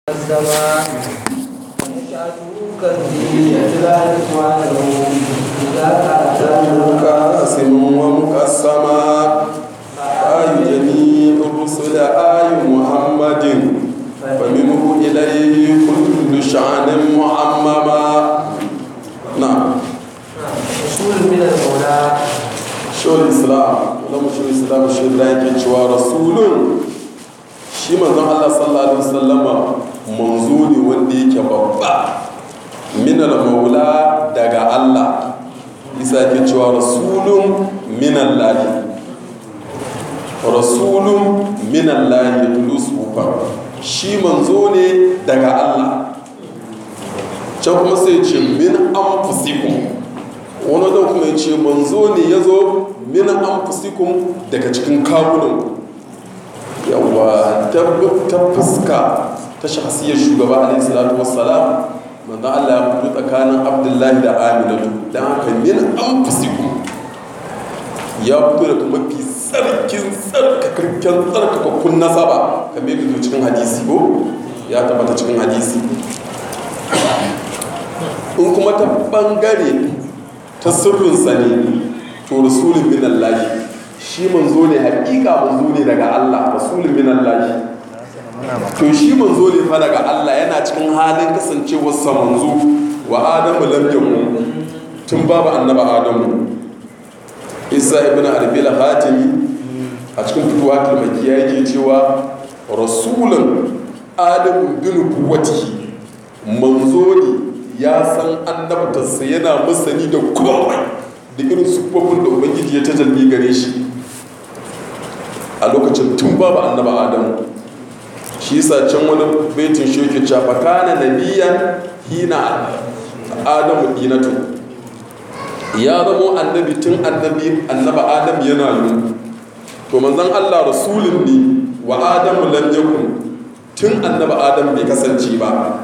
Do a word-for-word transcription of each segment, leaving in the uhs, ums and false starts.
السماء يشهدوك الدين لا يسمعه إذا أتاك قاسم ومقسما آي جميع الرسل آي محمد فمنه إليه كل شأن معمما. نعم. رسول من المولى شو الإسلام ولما شو الإسلام شو الإسلام كتشوا رسول shi manzon Allah sallallahu alaihi wasallama manzo ne wanda yake babba minal maula daga Allah isa ke cewa rasulun minallahi rasulun minallahi tulus ufa shi manzo ne daga Allah can kuma sai ce min anfusikum wani don kuma ya ce manzo ne ya zo min anfusikum daga cikin kawunanku yawa ta fuska ta shahasiyar shugaba alaihi salatu wassalam manzo Allah ya fito tsakanin Abdullahi da Aminatu dan haka min anfusikum ya fito da mafi tsarkin tsarkakakken tsarkakakkun nasaba kamar yadda cikin hadisi ko ya tabbata cikin hadisi in kuma ta bangare ta sirrinsa ne to rasulun min Allah shi manzo ne hakika manzo ne daga Allah rasulun min Allah to shi manzo ne fa daga Allah yana cikin halin kasancewar sa manzo wa adamu lam yakun tun babu annaba adamu isa ibn arabi al-hatimi a cikin fituwatul makiyya yake cewa rasulun adamu bin quwwatihi manzo ne ya san annabtarsa yana masani da komai da irin sufofin da ubangiji ya tajalli gare shi a lokacin tun babu annaba adamu shi yasa can wani baitin shi yake cewa kana nabiyan hina adamu dinatu ya zamo annabi tun annabi annaba adam yana yi to manzon Allah rasulun ne wa adamu lam yakun tun annaba adam bai kasance ba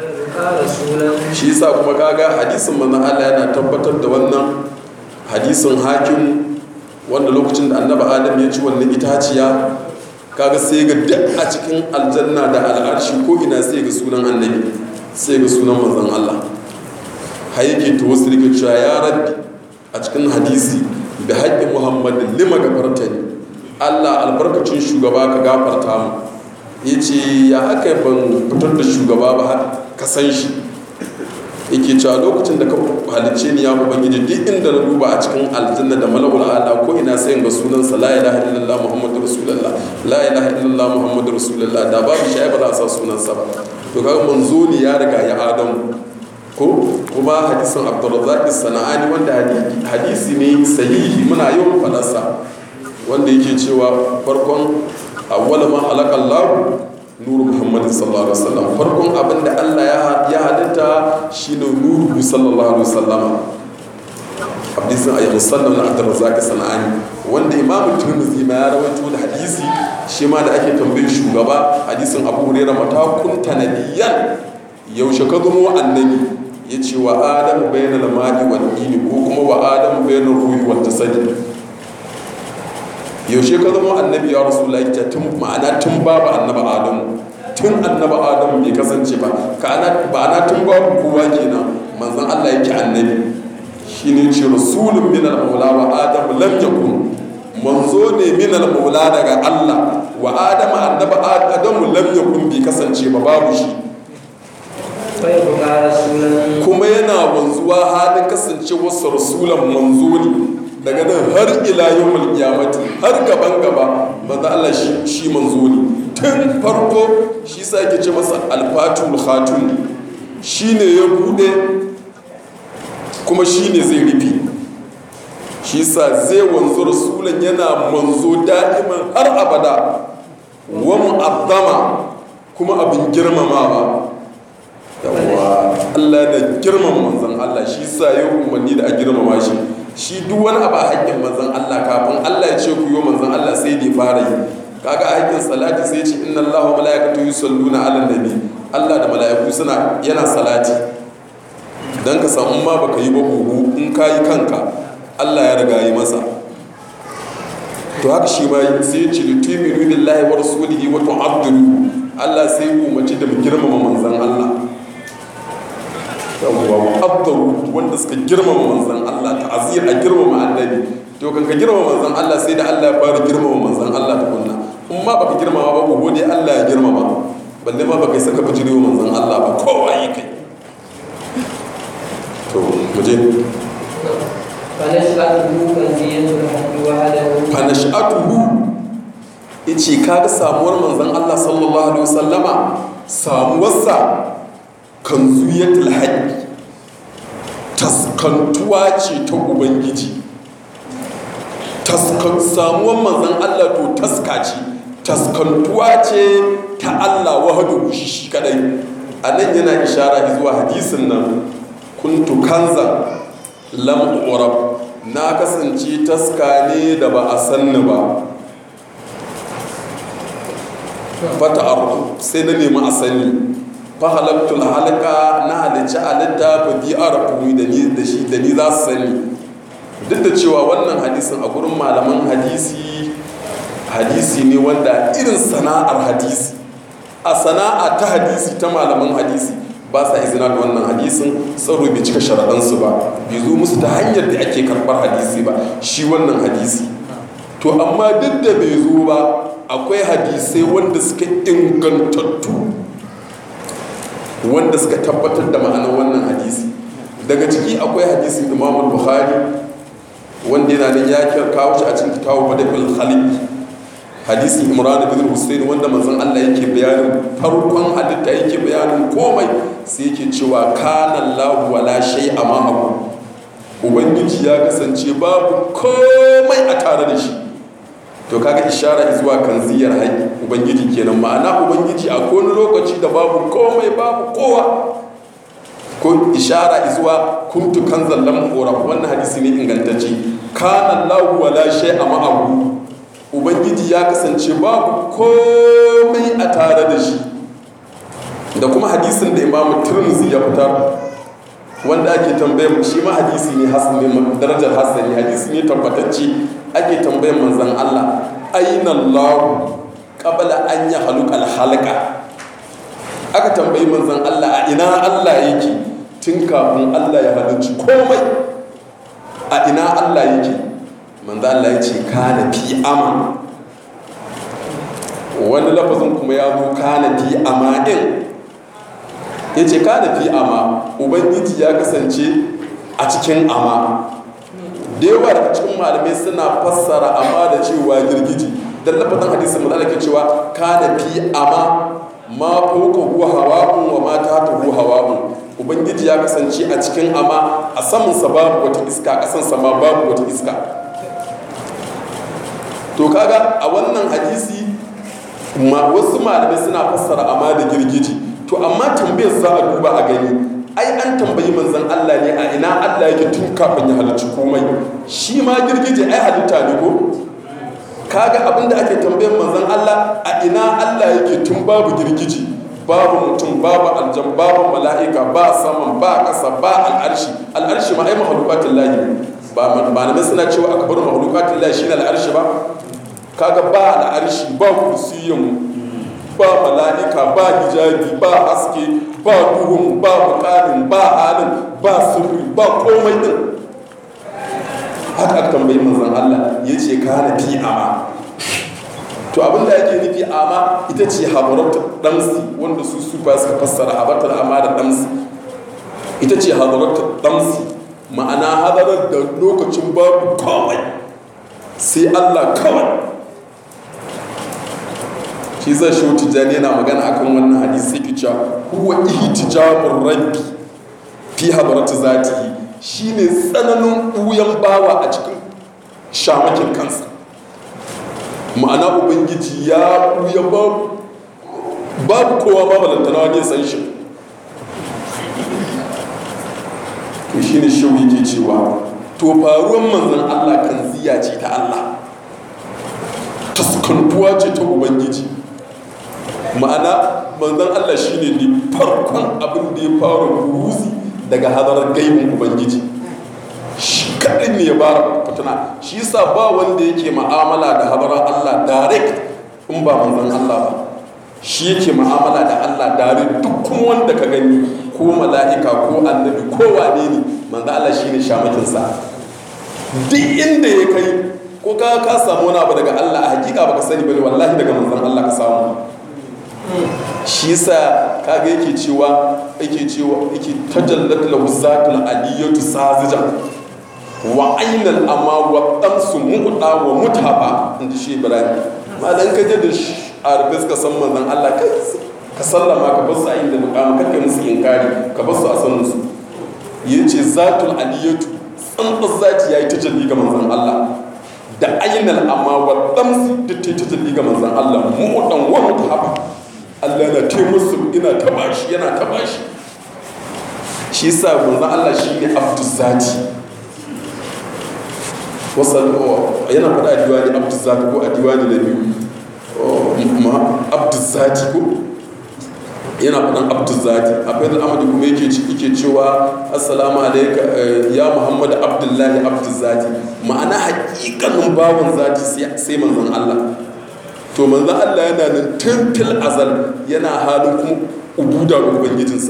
shi yasa kuma kaga hadisin manzon Allah yana tabbatar da wannan hadisin hakim wanda lokacin da annaba adam ya ci wannan itaciya kaga sai ga duk a cikin aljanna da al'arshi ko ina sai ga sunan annabi sai ga sunan manzon Allah har yake to wasu rike cewa ya rabbi a cikin hadisi bi haqqi muhammadin lima gafartani Allah albarkacin shugaba ka gafarta mu yace ya aka ban fitar da shugaba ba ka san shi yake cewa lokacin da ka halicce ni ya ubangiji duk inda na duba a cikin aljanna da mala'ul ala ko ina sai ga sunansa la ilaha illallah muhammadur rasulullah la ilaha illallah muhammadur rasulullah da babu shi ba za a sa sunansa ba to kaga manzo ne ya riga ya adamu ko kuma hadisin abdurrazzaq as-sana'ani wanda hadisi ne sahihi muna yawan fadarsa wanda yake cewa farkon awwal ma khalaqa Allah nuru muhammadin sallallahu alaihi wasallam farkon abin da Allah ya halitta shine nuru sallallahu alaihi wasallam hadisin ayyuhu sallallahu alaihi wasallam sana'ani wanda imamu tirmidhi ma ya rawaito da hadisi shi ma da ake tambayin shugaba hadisin abu hurairah mata kunta nabiyyan yaushe ka zama annabi yace wa adamu bainal ma'i wal dini ko kuma wa adamu bainar ruhi wal jasadi yaushe ka zama annabi ya rasulullahi ta tun ma'ana tun babu annaba adamu tun annaba adamu bai kasance ba kana ba ana tun babu kowa kenan manzon Allah yake annabi shine ce rasulun min al-maula wa adamu lam yakun manzo ne min al-maula daga Allah wa adamu annaba adamu lam yakun bai kasance ba babu shi kuma yana wanzuwa halin kasancewar sa rasulan manzo ne daga nan har ila yawmul qiyamati har gaban gaba manzo Allah shi shi manzo ne tun farko shi sa yake ce masa al-fatul khatum shine ya bude kuma shine zai rufe shi sa zai wanzu rasulan yana manzo da'iman har abada wa mu'azzama kuma abin girmamawa yawa Allah da girmama manzon Allah shi sa ya umarni da a girmama shi shi duk wani abu a haƙƙin manzon Allah kafin Allah ya ce ku yi manzon Allah sai da fara yi kaga a haƙƙin salati sai ce inna Allaha wa malaikatahu yusalluna ala nabi Allah da mala'iku suna yana salati dan ka samu ma baka yi ba buhu in ka yi kanka Allah ya riga yi masa to haka shi ma sai ya ce tu'minu billahi wa rasulihi wa tu'addilu Allah sai umarci da mu girmama manzan Allah yawwa abdaru wanda suka girmama manzan Allah ta'azir a girmama annabi to kan ka girmama manzan Allah sai da Allah ya fara girmama manzan Allah tukunna in ma baka girmama ba ko dai Allah ya girmama balle ma baka saka bijirewa manzan Allah ba kowa yi kai to muje fanashatuhu yace kaga samuwar manzon Allah sallallahu alaihi wasallama samuwarsa kanzuyatul haqq taskantuwa ce ta ubangiji taskan samuwar manzon Allah to taska ce taskantuwa ce ta Allah wahdahu shi kadai anan yana ishara zuwa hadisin nan kuntu kanza lam urab na kasance taska ne da ba a sanni ba fata ardu sai na nemi a sani fa halaktul halaka na halicci halitta fa bi arafu da ni da shi da ni za su sani duk da cewa wannan hadisin a gurin malaman hadisi hadisi ne wanda irin sana'ar hadisi a sana'a ta hadisi ta malaman hadisi ba sa izina da wannan hadisin tsaro bai cika sharaɗansu ba bai zo musu ta hanyar da ake karɓar hadisi ba shi wannan hadisi to amma duk da bai zo ba akwai hadisai wanda suka ingantattu wanda suka tabbatar da ma'anar wannan hadisi daga ciki akwai hadisin Imam Bukhari wanda yana da ya kawo shi a cikin kitabu Badal Khaliq hadisin Imran bin Husayn wanda manzon Allah yake bayanin farkon halitta yake bayanin komai sai yake cewa kana Allahu wala shay'a ma'ahu ubangiji ya kasance babu komai a tare da shi to kaga ishara zuwa kanziyar haƙi ubangiji kenan ma'ana ubangiji a kowane lokaci da babu komai babu kowa ko ishara zuwa kuntu kanzan lam urab wannan hadisi ne ingantacce kana Allahu wala shay'a ma'ahu ubangiji ya kasance babu komai a tare da shi da kuma hadisin da Imam Tirmidhi ya fitar wanda ake tambayar shi ma hadisi ne hasan ne darajar hasani hadisi ne tabbatacce ake tambayar manzon Allah aina Allah qabla an yahluqal halqa aka tambayi manzon Allah a ina Allah yake tun kafin Allah ya halicci komai a ina Allah yake manzon Allah ya ce kana fi ama wani lafazin kuma ya zo kana fi ama din ya ce kada fi ama ubangiji ya kasance a cikin ama da yawa daga cikin malamai suna fassara ama da cewa girgiji don lafazin hadisin mazala ke cewa kada fi ama ma fauka huwa hawa'un wa ma ta huwa hawa'un ubangiji ya kasance a cikin ama a samansa babu wata iska a ƙasansa ma babu wata iska to kaga a wannan hadisi wasu malamai suna fassara ama da girgiji to amma tambayar za a duba a gani ai an tambayi manzon Allah ne a ina Allah yake tun kafin ya halicci komai shi ma girgije ai halitta ne ko kaga abinda ake tambayar manzon Allah a ina Allah yake tun babu girgije babu mutum babu aljan babu mala'ika ba saman ba ƙasa ba al'arshi al'arshi ma ai mahalukatin lahi ba malamai suna cewa akbar mahalukatin lahi shine al'arshi ba kaga ba al'arshi ba kursiyin ba mala'ika ba hijabi ba haske ba duhun ba bukarin ba halin ba sirri ba komai din haka tambayi manzon Allah ya ce ka hana fi ama to abinda yake nufi ama ita ce hadarat damsi wanda su sufa suka fassara habatar ama da damsi ita ce hadarat damsi ma'ana hadarar da lokacin babu komai sai Allah kawai shi zai shi tijjani yana magana akan wannan hadisi yake cewa huwa ihtijabur rabbi fi hadrati zatihi shine tsananin buyan bawa a cikin shamakin kansa ma'ana ubangiji ya buya babu babu kowa ba balantana wani san shi to shine shi yake cewa to faruwan manzon Allah kan ziya ce ta Allah taskantuwa ce ta ubangiji ma'ana manzon Allah shine ne farkon abin da ya fara buruzi daga hadarar gaibin ubangiji shi kaɗai ne ya bara fitina shi yasa ba wanda yake ma'amala da hadarar Allah direct in ba manzon Allah ba shi yake mu'amala da Allah dare duk kuma wanda ka gani ko mala'ika ko annabi ko wane ne manzo Allah shine shamakin sa duk inda ya kai ko ka ka samu wani abu daga Allah a hakika baka sani bane wallahi daga manzon Allah ka samu shi yasa kaga yake cewa yake cewa yake tajallat lahu zatul aliyatu sazija wa ainal amma wa tamsu muqda wa mutaba inda shi Ibrahim malan ka je da arabis ka san manzon Allah kai ka sallama ka bar su a inda muqama kake musu inkari ka bar su a sanin su yace zatul aliyatu tsantsar zati yayi tajalli ga manzon Allah da ainal amma wa tamsu duk tajalli ga manzon Allah muqdan wa mutaba Allah na te musu ina taba shi yana taba shi shi sa manzon Allah shi ne abdul zati wasan yana faɗa a diwani abdul zati ko a diwani da biyu ma abdul zati ko yana faɗan abdul zati a faidar amadu kuma yake yake cewa assalamu alaika ya muhammad abdullahi abdul zati ma'ana haƙiƙanin bawan zati sai manzon Allah to manzon Allah yana nan tun fil azal yana halin kuma ubuda ga ubangijinsa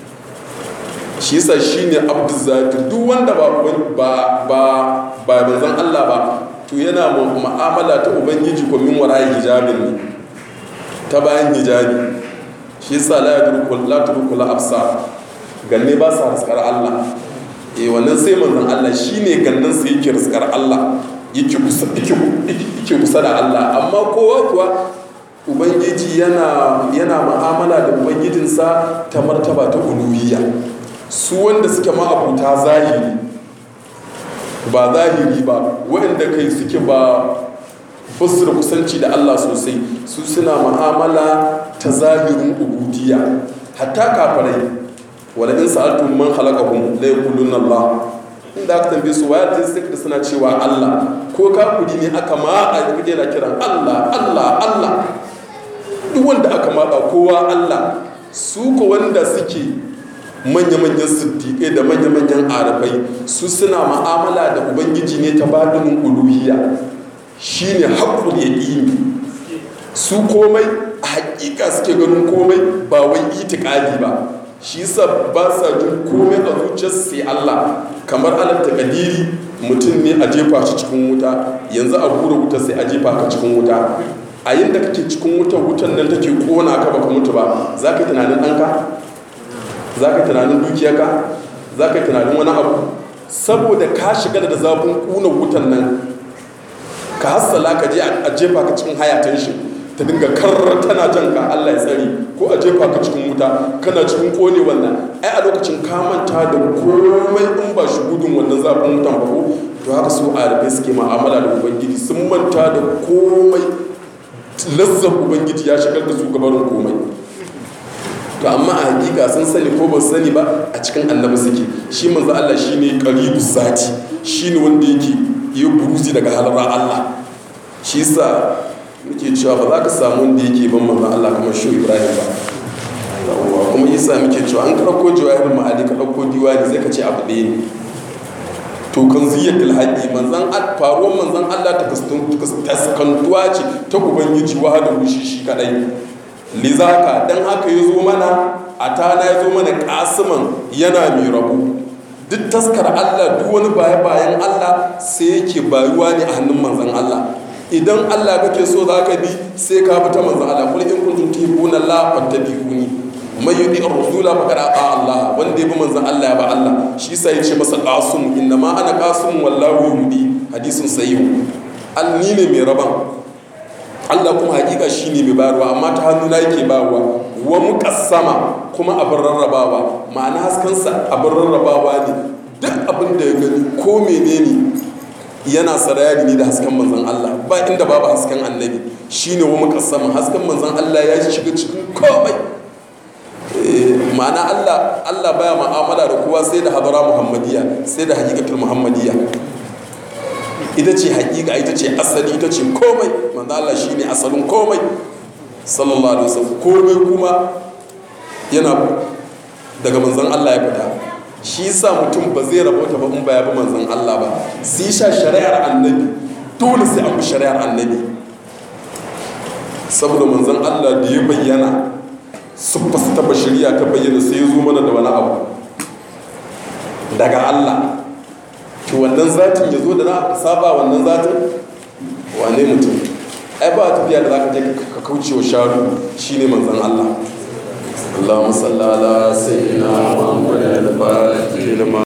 shi yasa shine abdul zati duk wanda ba ba ba ba manzon Allah ba to yana mu'amala ta ubangiji ko min wara'i hijabin ne ta bayan hijabi shi yasa la yadrukul la tudrukul absar ganne ba sa riskar Allah eh wannan sai manzon Allah shine gannan sai yake riskar Allah yake kusa yake kusa da Allah amma kowa kuwa ubangiji yana yana mu'amala da ubangijinsa ta martaba ta uluhiyya su wanda suke ma'abuta zahiri ba zahiri ba waɗanda kai suke ba basu da kusanci da Allah sosai su suna mu'amala ta zahirin ubudiyya hatta kafirai wala in sa'altum man khalaqakum la yaquluna Allah inda aka tambaye su waya ta sai da suna cewa Allah ko kafiri ne aka ma a kaje na kiran Allah Allah Allah duk wanda aka matsa kowa Allah su ko wanda suke manya-manyan siddiƙai da manya-manyan arafai su suna ma'amala da ubangiji ne ta badinin uluhiyya shine haƙƙul yaqini su komai a haƙiƙa suke ganin komai ba wai itiƙadi ba shi yasa ba sa jin komai a zuciyarsu sai Allah kamar alal taqdiri mutum ne a jefa shi cikin wuta yanzu a hura wuta sai a jefa ka cikin wuta a yinda kake cikin wutar wutan nan take kona ka baka mutu ba zaka tunanin ɗanka za ka tunanin dukiyarka za ka tunanin wani abu saboda ka shiga da zafin kuna wutan nan ka hassala ka je a jefa ka cikin hayatan shi ta dinga karrar tana jan ka Allah ya tsari ko a jefa ka cikin wuta kana cikin kone wannan ai a lokacin ka manta da komai in ba shi gudun wannan zafin wutan ba ko to haka su arabai suke ma'amala da ubangiji sun manta da komai lazzar ubangiji ya shigar da su gabarin komai to amma a hakika sun sani ko ba sani ba a cikin annabi suke shi manzo Allah shine qaribu zati shine wanda yake yi buruzi daga halar Allah shi yasa muke cewa ba za ka samu wanda yake ban manzo Allah kamar shi Ibrahim ba yawa kuma yasa muke cewa an karako jawahirul ma'ani ka dauko diwani sai ka ce abu ɗaya ne to kan ziyatul haqqi manzon faruwar manzon Allah ta kaskantuwa ce ta ubangiji wahada shi shi kadai lizaka dan haka ya zo mana a tana ya zo mana kasiman yana mai rabu duk taskar Allah duk wani baya bayan Allah sai yake bayuwa ne a hannun manzon Allah idan Allah kake so za ka bi sai ka bi ta manzon Allah kul in kuntum tuhibbuna Allah fattabi'uni may yuti ar-rasula faqad ata Allah wanda ya bi manzon Allah ya ba Allah shi yasa yace masa qasim innama ana qasim wallahu yumdi hadisin sahih al ni ne mai raban Allah kuma hakika shi ne mai bayarwa amma ta hannu na yake bayarwa wa muqassama kuma abin rarrabawa ma'ana haskansa abin rarrabawa ne duk abin da ya gani ko menene yana sarayani ne da hasken manzon Allah ba inda babu hasken annabi shine wa muqassama hasken manzon Allah ya shiga cikin komai ma'ana Allah Allah baya mu'amala da kowa sai da hadara muhammadiyya sai da hakikatul muhammadiyya ita ce hakika ita ce asali ita ce komai manzo Allah shine asalin komai sallallahu alaihi wasallam komai kuma yana daga manzon Allah ya fita shi yasa mutum ba zai rabota ba in ba ya bi manzon Allah ba sai sha shari'ar annabi dole sai an bi shari'ar annabi saboda manzon Allah da ya bayyana siffarsa ta bashiriya ta bayyana sai ya zo mana da wani abu daga Allah to wannan zatin ya zo da na saba wannan zatin wane mutum ai ba tafiya da zaka je ka kauce wa sharu shine manzon Allah Allahumma salli ala sayyidina Muhammadin al-fatih